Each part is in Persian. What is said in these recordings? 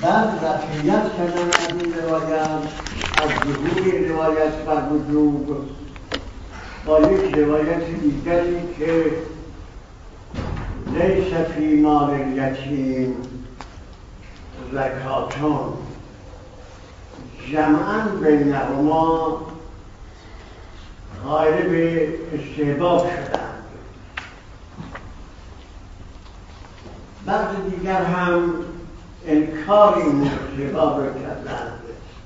بعد رفعیت کردن از این روایت، از ظهور روایت بر وجوب با یک روایت دیگری که لیس فی مال الیتیم زکاتون، جمعاً بینهما قائل به استحباب شدند. بعض دیگر هم انکار این استحباب را کردند،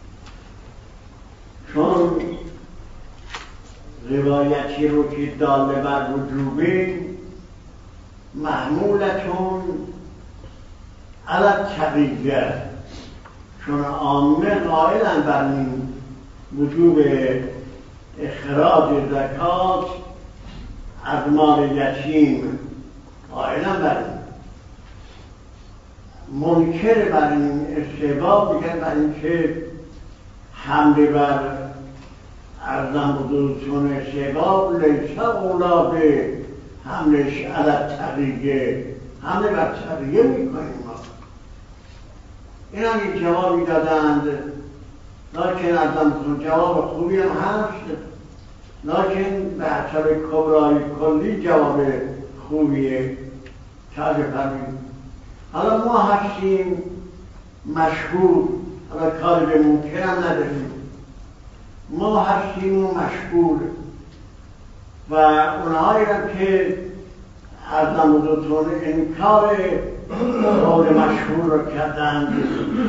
چون روایتی رو که داله بر وجوبه محمولتون علی التقیه، چون عامه قائلن بر این وجوب اخراج زکات از مال یتیم، قائلن بر این، منکر بر این استحباب میگن بر این که حمله بر ارزم بزرگتون استحباب لیسا اولاده حملش علی التقیه، حمله بر تقیه میکنیم ما. این هم یک جوابی دادند، لیکن ارزم بزرگ جواب خوبی هم هست، لیکن به حسب کبرای کلی جواب خوبیه. چه بفرمایید. حالا ما هستیم مشهور، حالا کاری به منکر هم نداریم، ما هستیم و مشهور و اونهایی هم که از نمودتون انکار قول مشهور رو کردند.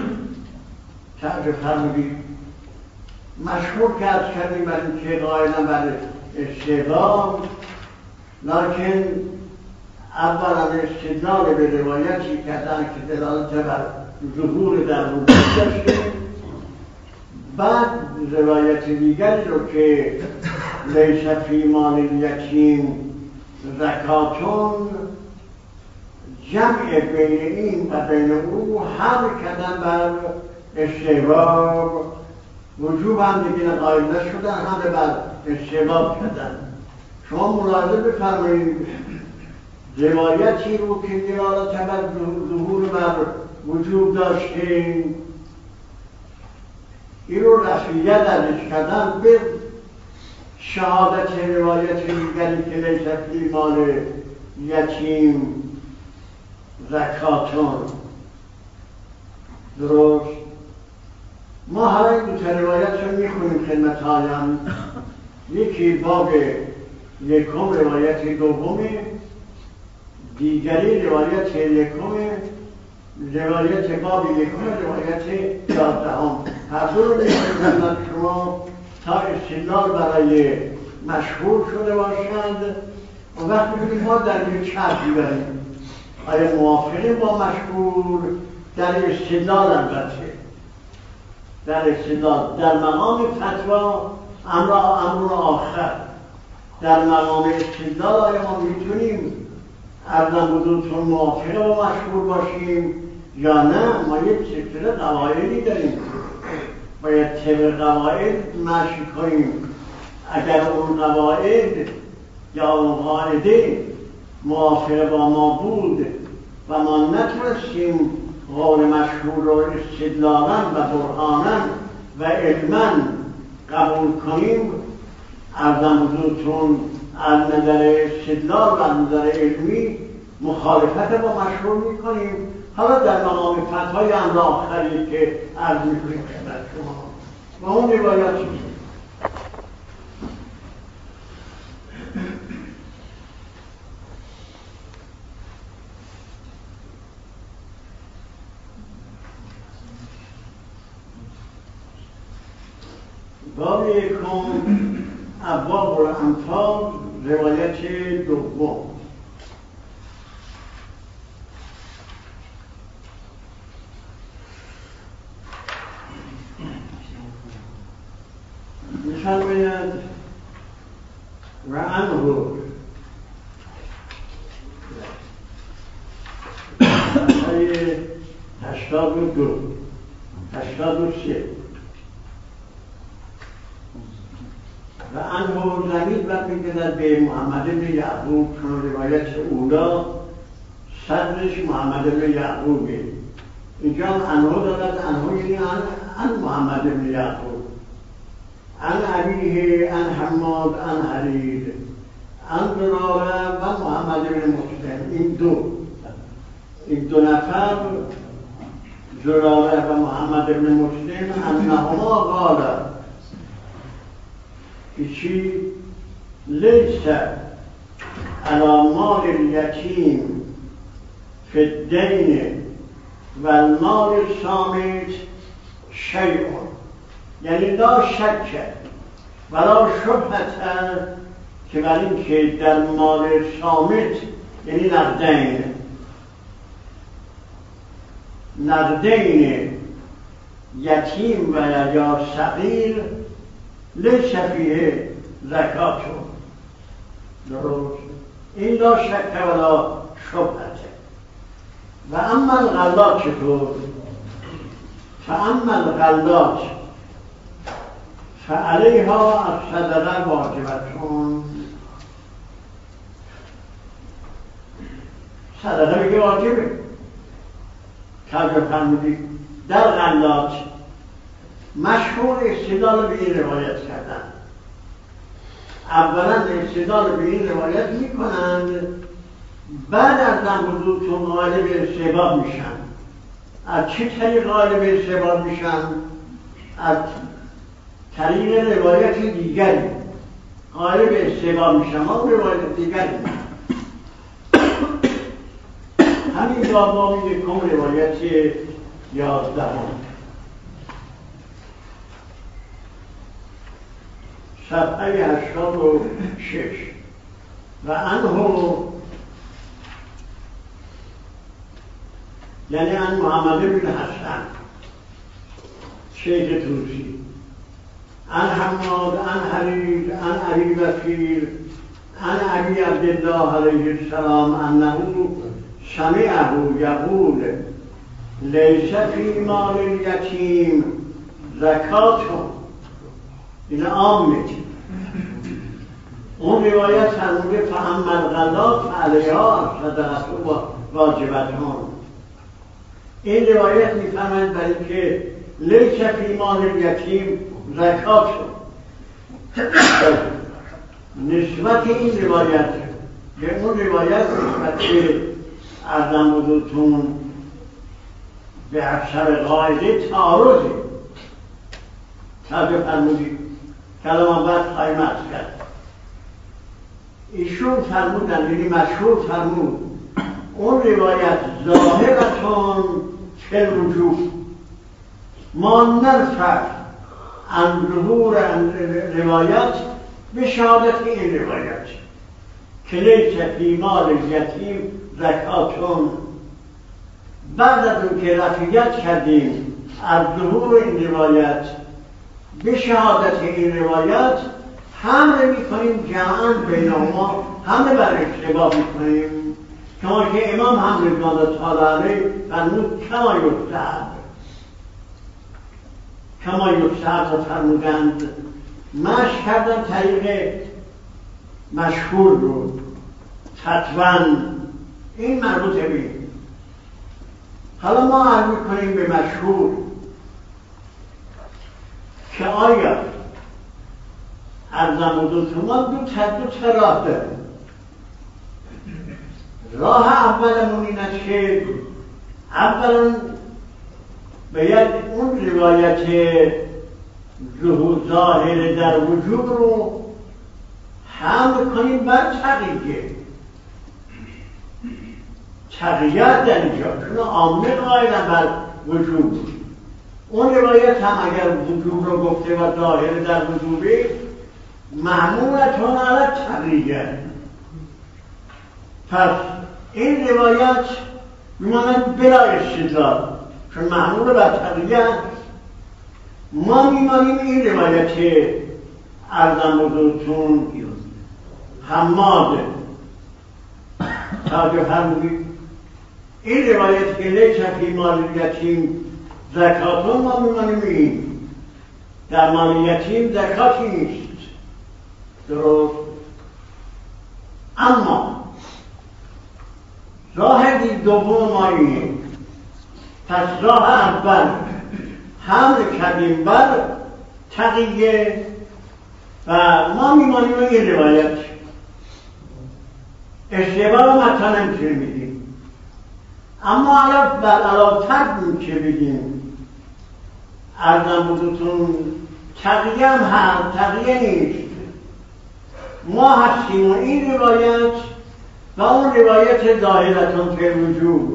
چه فرمودید؟ مشهور که از کردیم بر این که قائلن بر استحباب، لیکن اولا استدلال به روایتی کردن که دلالت بر ظهور در وجود داشته، بعد روایت دیگری رو که لیس فی مال الیتیم زکاتون، جمع بین این و بین او حمل کردن بر استحباب، وجوب هم دیگه قائل نشدن، حمل بر استحباب کردن. شما ملاحظه بفرمایید روایتی رو که دلالت بر ظهور بر وجوب داشتیم، این رو رفعیت ازش کردن به شهادت روایت دیگری که لیس فی مال یتیم زکاتون. درست؟ ما حالا این دو روایت رو میخونیم خدمت‌هایم. یکی باب یکم روایت دومه، دیگری روایت یکم، روایت باب یکم روایت 11. هر دو رو می‌خونم شما تا استدلال برای مشهور شده باشند. و وقتی بگیم ما در یک چرخی بریم، آیا موافقه با مشهور در استدلال؟ البته در استدلال، در مقام فتوا امر آخر، در مقام استدلال آیا ما میتونیم ارزم بزرگتون موافقه با مشهور باشیم یا نه؟ ما یک سلسله قواعدی داریم، باید طبق قواعد مشی کنیم. اگر اون قواعد یا اون قاعده موافقه با ما بود و ما نتونستیم قول مشهور رو استدلالا و برهانا و علما قبول کنیم، ارزم بزرگتون از نظر استدلال و از نظر علمی مخالفت با مشهور میکنیم. حالا در مقام فتوای امر آخری که عرض میکنیم خدمت شما و اون روایت چیست؟ باب یکم ابواب الانفال روایت دوم. می‌فرماید و عنه آیه 82 83 و عنه زمین و می‌گذارد به محمد بن یعقوب، چون روایت اولا صدرش محمد بن یعقوبه اینجا انه دارد، انه یعنی ان محمد بن یعقوب، ان ابیه، ان حماد، ان حریر، ان زراره و محمد بن مسلم. این دو نفر، زراره و محمد بن مسلم، انهما قال چی؟ لیس علی مال الیتیم فی الدین و المال الصامت شیء، یعنی لا شک ولا شبهة که بر این که در مال صامت یعنی نقدین یتیم و یا صغیر لیس فیه زکات. درست؟ این لا شک ولا شبهة. و اما الغلات چطور؟ فاما الغلات فعلیها الصدقه واجبتون. صدقه بگه واجبه. توجه فرمودید در غلات مشهور استدلال به این روایت کردن. اولا استدلال به این روایت میکنند بعد از نبودتون غالب استحباب میشن. از چه طریق غالب استحباب میشن؟ از طریق روایت دیگری غالب استحباب میشن. ما روایت دیگری همین بابا یکم روایت 11 صفحه 86 و انه یعنی ان محمد بن حسن شیخ توسی، ان حماد، ان حریر، ان ابی بکیر، ان ابی عبدالله علیه السلام انه سمعه یقول لیس فی مال الیتیم زکات. این عامه. اون روایت فرموده فاما الغلات فعلیها صدقه واجبتون. این روایت میفهمند برای که لیس فی مال الیتیم زکات. نسبت این روایت به اون روایت نسبت که ارزم بودتون به اکثر قاعده تعارضی. توجه فرمودید کلام بعد خواهیم عرض کرد. ایشون فرمودن، یعنی مشهور فرمود اون روایت ظاهرتون فی الوجوب ما نرفع عن ظهور روایت به شهادت این روایت که لیس فی مال الیتیم زکاتون. بعد از اون که رفعیت کردیم از ظهور این روایت به شهادت این روایت حمل میکنیم جمعاً بینهما، همه بر اشتباه میکنیم. کما که امام حمد الله تعالی علیه فرمود کما یستحب فرمودند. مشق کردن طریق مشهور رو تطوان، این مربوطه به. حالا ما عرض میکنیم به مشهور که آیا ارزم حضورتون ما دو تا راه داریم. راه اولمون این است که اولا باید اون روایت ظاهر در وجوب رو حمل کنیم بر تقییت در اینجا، چون عامه قائلن بر وجوب. اون روایت هم اگر وجوب رو گفته و ظاهر در وجوبه محمولتون علی تقییت. پس این روایت میماند بلا استدلال، چون محمول بر تقییت. ما میمانیم این روایت ارزم بزرگتون حماد توجه فرمودید، این روایت که لیس فی مال الیتیم زکاتون، ما میمانیم این در مال یتیم زکاتی نیست. درست؟ اما راه دوم ما اینه پس راه اول حمل کردیم بر تقیه و ما میمانیم این روایت. اشتباه رو مطمئن نمیتونیم بگیم، اما الان بر علاوه فرد که بگیم ارزم بودتون تقیه هم هست، تقیه نیست. ما هستیم و این روایت و اون روایت ظاهرتون فی الوجوب،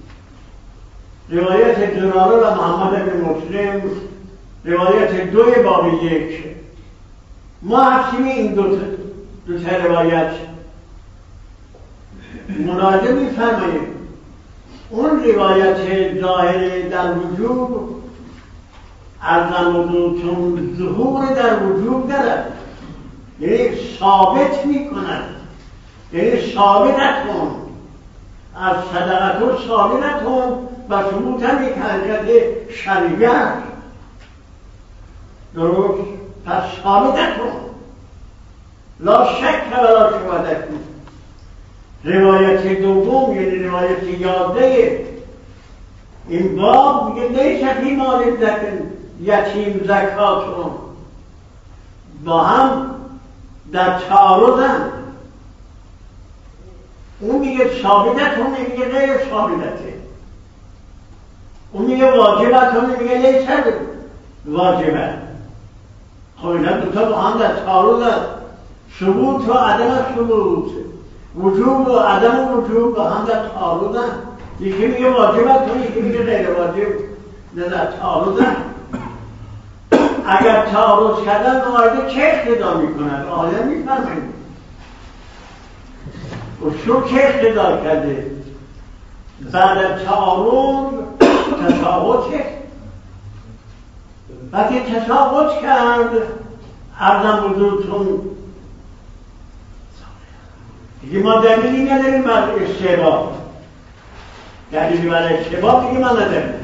روایت زراره و محمد بن مسلم، روایت 2 باب 1. ما هستیم این دو تا روایت مراجعه می‌فرماییم. اون روایت ظاهر در وجوب ارزم بودتون ظهور در وجوب دارد، یعنی ثابت می‌کند، یعنی ثابتتون از صدقتون ثابتتون و ثبوت هم یک حرکت شریعت. درست؟ پس ثابتتون لا شک ولا شبهتون. روایت دوم یعنی روایت 11 این باب میگه لیس فی مال یتیم زکاتون، با هم در تعارضن. اون میگه ثابتتون، میگه غیر ثابتته. اون میگه واجبتون، میگه لیس واجبه. خب اینا دوتا با هم در تعارضن. ثبوت و عدم ثبوت، وجوب و عدم وجوب با هم در تعارضن. یکی میگه واجبتون، یکی میگه غیر واجب، نه در تعارضن. اگر تعارض کردن آیده چه اقتضا میکنند؟ آیه میفرمایید اصول چه اقتضا کرده؟ بعد تعارض تساوته. وقتی تساوت کرد ارزم بزرگتون دیگه ما دلیلی نداریم بر اشتباه، دلیلی بر اشتباه دیگه ما نداریم.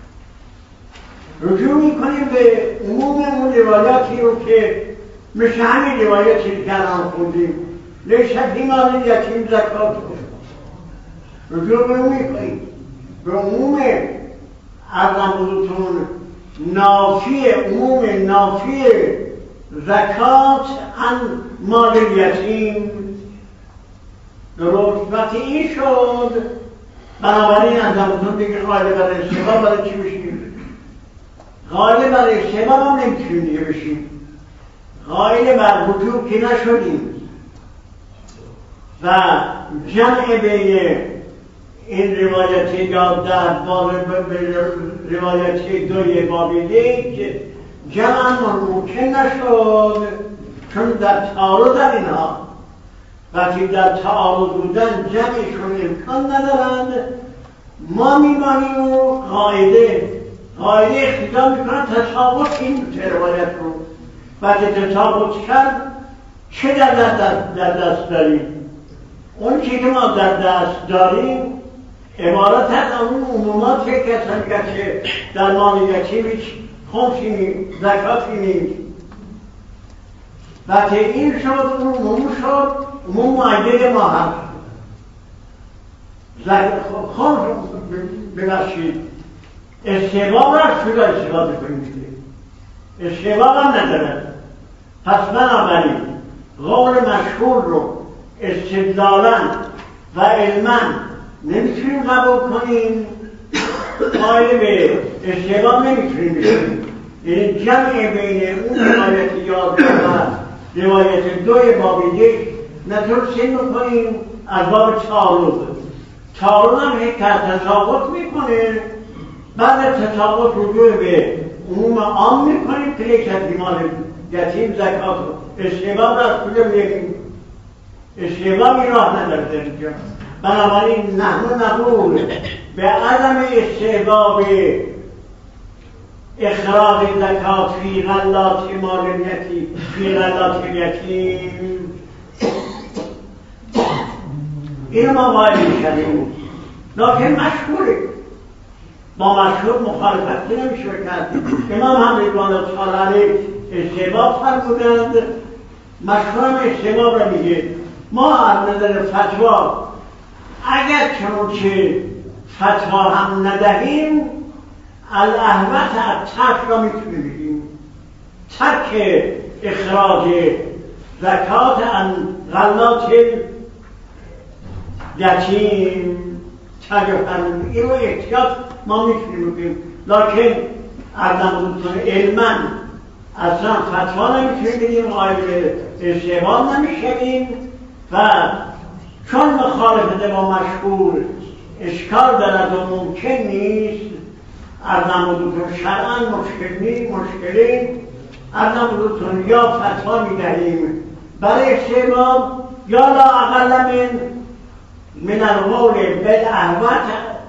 رجوع میکنیم به عموم اون روایاتی رو که مثل همین روایاتی که الان خوندیم لیس فی مال یتیم زکاتون، رجوع به اون میکنیم، به عموم ارزم بزرگتون نافی، عموم نافی زکات عن مال یتیم. درست؟ وقتی این شد بنابراین ارزم بزرگتون دیگه قائل بر اشتباه برای چی بشیم؟ قائل بر اشتباه هم نمیتونیم دیگه بشیم، قائل بر وجوب که نشدیم. و جمع بین این روایت 11 با روایت 2 باب 1 جمع ممکن نشد، چون در تعارض اینها. وقتی در تعارض بودن جمعشون امکان ندارند، ما میمانیم و قاعده اختیار میکنن تساوت این روایت رو. وقتی تساوت کرد چه در دست داریم؟ اون چی که ما در دست داریم عبارت از اون عمومات که کسان که در مال یتیم هیچ خمسی نیست، زکاتی نیست. وقتی این شد اون عموم شد، عموم معید ما هست. خمس ببخشید اشتباه را شده استفاده کنیم دیگه، اشتباه هم ندارد. پس بنابراین قول مشهور رو استدلالا و علما نمیتونیم قبول کنیم، قائل به اشتباه نمیتونیم بشیم. یعنی جمع بین اون روایت 11 و روایت 2 باب 1 نتونستیم بکنیم از باب تعارض هم یک تساوت میکنه. بعد تساوت رجوع به عموم عام میکنیم که یک مال یتیم زکات اشتباه را کجا میگیم؟ اشتباه می راه نداره در اینجا. بنابراین نحن نقول به عدم استحباب اخراج زکات فی غلات مال الیتیم، فی غلات الیتیم، این ما قائل میشیم. لکن مشهوره، با مشهور مخالفت نمیشه کرد. امام هم رضوان الله علیه اشتباه فرمودند، مشهور هم اشتباه را میگه. ما از نظر فتوا اگر چنانچه فتوا هم ندهیم الاهوت از ترک را میتونیم بگیم ترک اخراج زکات غلات یتیم تجفن این رو احتیاط ما میتونیم بگیم، لکن ارزم بودتون علما اصلا فتوا نمیتونیم بگیم، قائل به استعمال نمیشویم و چون مخالفت با مشهور اشکال دارد و ممکن نیست ارزم بودتون شرعا مشکلی ارزم بودتون یا فتوا میدهیم برای استعمال یا لا اقل من القول بالاهوت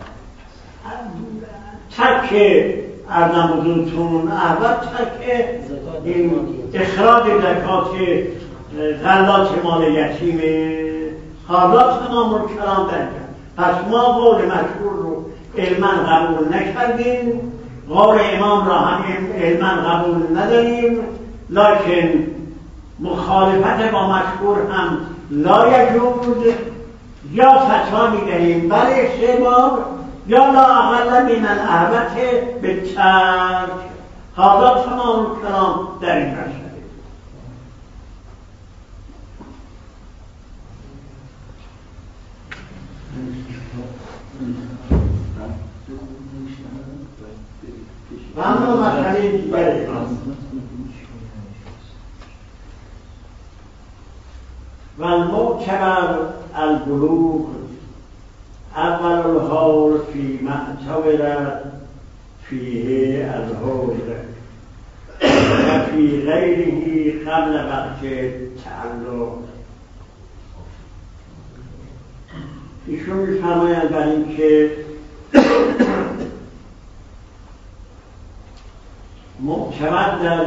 ترک ارزم بودتون اهوت ترک این اخراج زکات غلات مال یتیم حالا تمام الکلام در کرد. پس ما قول مشهور رو علما قبول نکردیم، قول امام را هم علما قبول نداریم، لکن مخالفت با مشهور هم لا یجوز، یا فتوا میدهیم برای استعمال یا لا اقل من الاهوت به ترک. حالا تمام الکلام در این مسئله. و اما مسئله دیگری و المعتبر البلوغ اول الحول فی معتبر فیه الحول و فی غیره قبل وقت تعلق. ایشون می‌فرمایند بر این که معتبر در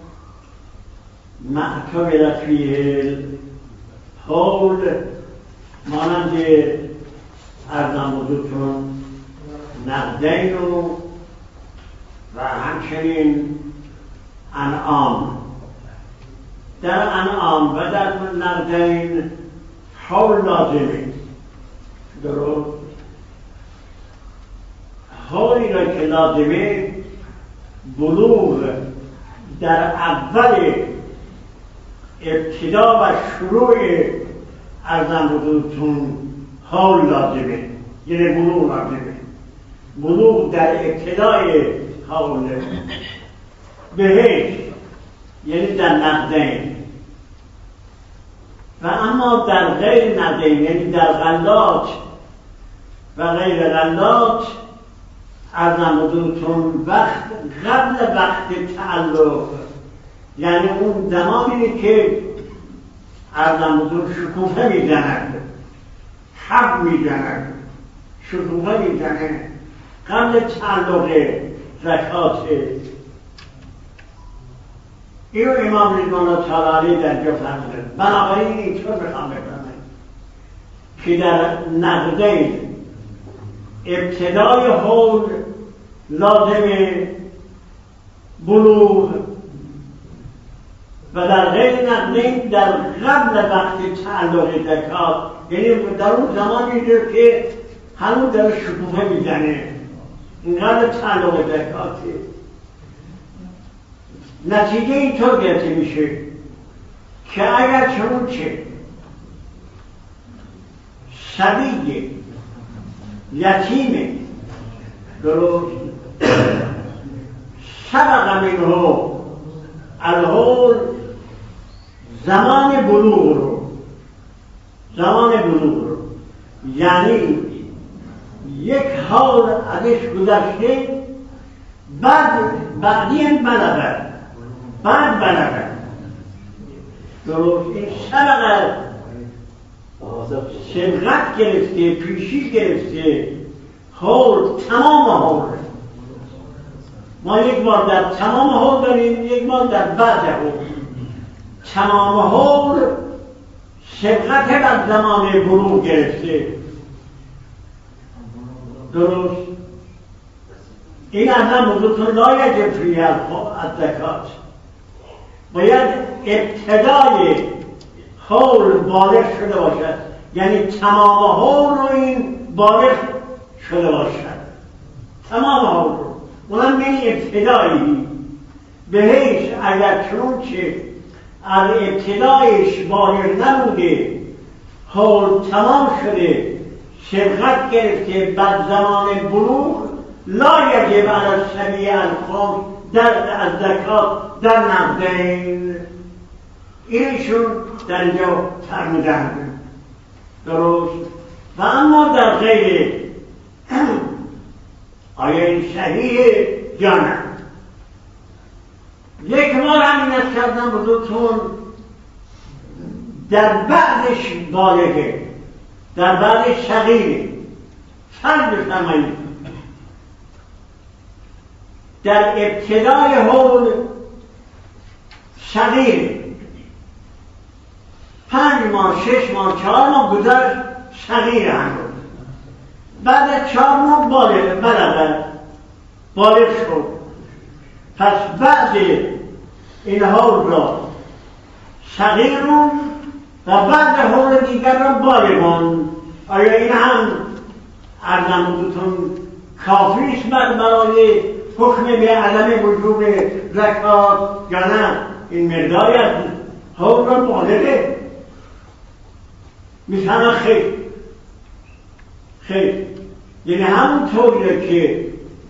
معتبر فیه الحول مانند ارزم بزرگتون نقدین و همچنین انعام. در انعام و در نقدین حول لازمه، درست؟ حولی را که لازمه بلوغ در اول ابتدا و شروع ارزم بزرگتون حول لازمه، یعنی بلوغ لازمه. بلوغ در ابتدای حول بهش یعنی در نقدین، و اما در غیر نقدین یعنی در غلات و غیر غلات ارزم بزرگتون وقت قبل وقت تعلق، یعنی اون زمانی که ارزم بزرگ شکوفه میزند، حب میزند، شکوفه میزند قبل تعلق زکات. اینو امام رضوان الله تعالی علیه در جا فرمودند. بنابراین اینطور میخوام بفرماییم که در نقدین ابتدای حول لازم بلوغ و در غیر نقدین در قبل وقت تعلق زکات، یعنی در اون زمانی که هنوز در شکوفه میزنه اینقدر تعلق زکاته. نتیجه اینطور گرفته میشه که اگر چون چه صبی یتیم درست سبق منه الحول زمان بلوغ رو یعنی یک حال ازش گذشته بعدین بلغه درست. این سبقه سبقت گرفته، پیشی گرفته، حول تمام حول. ما یک بار در تمام حول داریم، یک بار در بعد حول. تمام حول سبقت بر زمان بلوغ گرفته، درست. این اصلا بزرگتون لا یجب فیه الزکات، باید ابتدای حول بالغ شده باشد، یعنی تمام حول رو این بالغ شده باشد، تمام حول رو. اونم من ابتدایی به حیث اگر چون که از ابتدایش بالغ نبوده حول تمام شده سبقت گرفته بعد زمان بلوغ لا یجب علی الصبی الخمس از زکات در نقدین. اینشون در اینجا فرمودند درست. و اما در غیر آیا این صحیح یا نه؟ یک بار همین از کردن بزرگتون در بعدش بالغه در بعدش صغیره فرد بفرمایید در ابتدای حول صغیره 5 ماه 6 ماه 4 ماه گذشت صغیره هنوز بعد از 4 ماه بالغ شد. پس بعد این حول را صغیرون و بعد حول دیگر را بالغون. آیا این هم عرضم بودتون کافیست برای حکم به عدم وجوب زکات یا نه؟ این مقداری از حول را بالغه میفهمن خیر یعنی همون طوریه که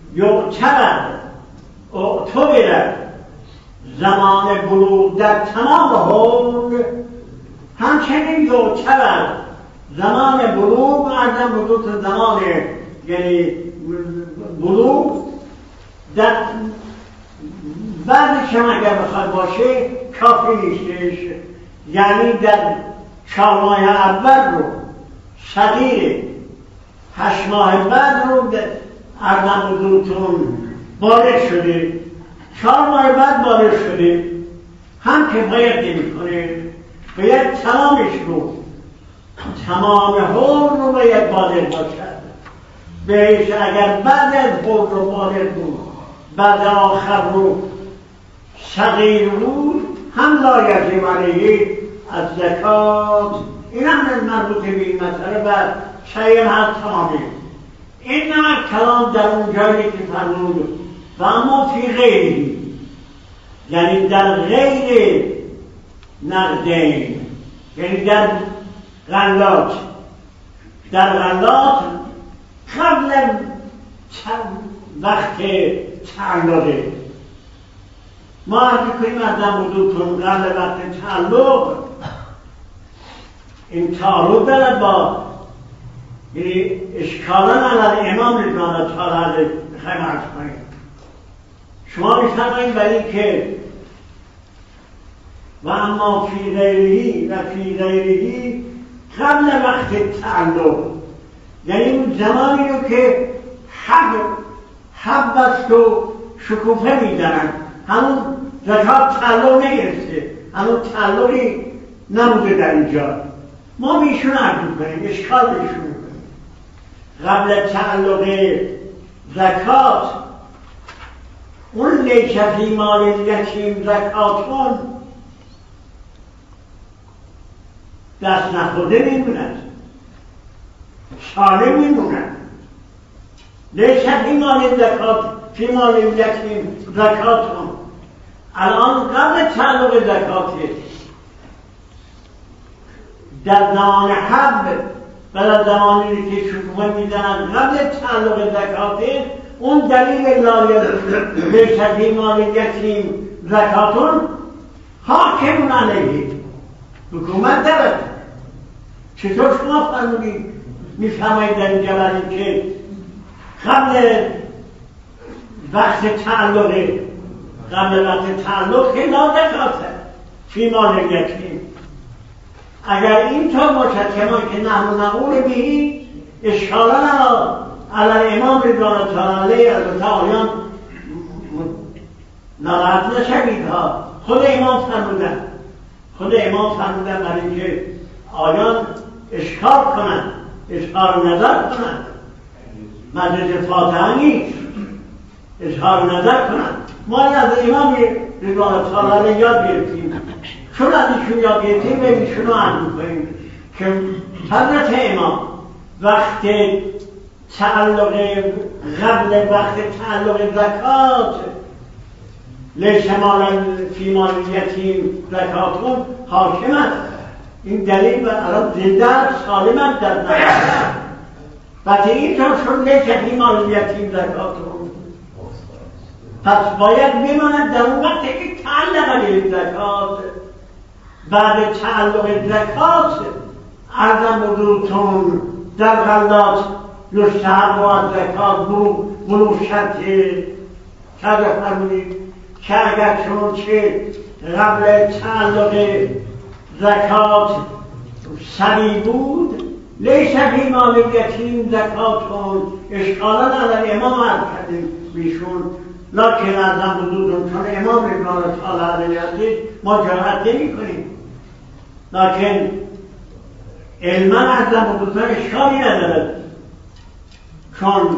اعتبر زمان بلوغ در تمام حول همچنین یعتبر زمان بلوغ عرضم بزرگ زمان یعنی بلوغ در بعدش هم اگر بخواد باشه کافی نیستش. یعنی در 4 ماه اول رو صغیره 8 ماه بعد رو عرضم بزرگتون بالغ شده 4 ماه بعد بالغ شده هم که باید نمی کنه باید تمامش رو تمام حول رو باید بالغ باشد. بهش اگر بعد از حول رو بالغ بود بعد آخر رو صغیر بود هم لا یجب علیه از زکات. این هم مربوط به این مسئله و شیء هست تمامی. این نمک کلام در اون جایی که فرمود و اما فی غیری یعنی در غیر نقدین یعنی در غلات قبل وقت تعلقه ما اگه کنیم از نمودوتون قبل وقت تعلق این تعلق دارد با یعنی اشکالا علی امام رضوان تعالی بخوایم عرض کنیم. شما می‌فرمایید ولی که و اما فی غیرهی قبل وقت تعلق یعنی اون زمانی رو که حب است و شکوفه می‌زنن همون زکات تعلق نگرفته همون تعلقی نبوده در اینجا ما بیشون عرض کنیم اشکال بیشون کنیم. قبل تعلق زکات اون لیس فی مال الیتیم زکاتون دست نخورده میموند سالم میموند. لیس فی مال الیتیم زکاتون الان قبل تعلق زکاته در زمان حب و در زمانی که شکوفه میزنن قبل تعلق زکاته اون دلیل لیس فی مال الیتیم زکاتون حاکم علیه حکومت دارد. چطور شما فرمودید میفهمید در اینجا برای که قبل وقت تعلق که لا زکاته فی مال الیتیم. اگر اینطور باشد که نحن نقول به اشکالا علی امام رضوان تعالی علیه البته آیان ناراحت نشوید ها خود امام فرمودن برای اینکه آیان اظهار نظر کنند مجلس فاتحه نیست اظهار نظر کنند. ما از امام رضوان تعالی یاد گرفتیم چون از ایشون یاد گرفتیم به ایشون رو عرض می‌کنیم که حضرت امام وقت تعلق قبل وقت تعلق زکات لیس مالا فی مال الیتیم زکاتون حاکم است. این دلیل و الان زنده است، سالم است در نظر. وقتی اینطور شد لیس فی مال الیتیم زکاتون، پس باید بماند در اون وقتی که تعلق به زکات. بعد تعلق زکات عرضم حضورتون در غلات یستحب از زکات بلوغ شرط کرده فرمودید که اگر چنانچه قبل تعلق زکات صبی بود لیس فی مال الیتیم زکاتون، اشکالا علی امام عرض کردیم بیشون، لکن ارزم حضورتون چون امام ابن تعالی علیه عزیز ما جرأت نمی کنیم، لکن علما ارزم حضورتون اشکالی ندارد، چون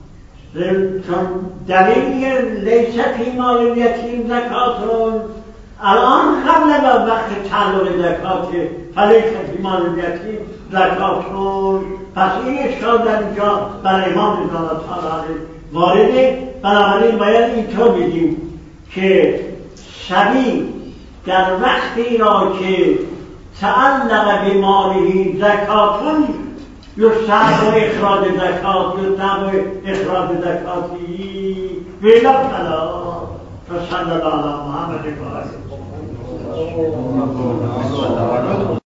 دلیل لیس فی مال الیتیم زکاتون الان قبل و وقت تعلق زکات فلیس فی مال الیتیم زکاتون، پس این اشکال در اینجا برای امام رضا تعالی وارده. بنابراین باید اینطور بگیم که صبی در وقتی را که تعلق به ماله زکاتون یستحب اخراج زکات، یستحب اخراج زکاتی ویلا فلا صلی الله علی محمد و آله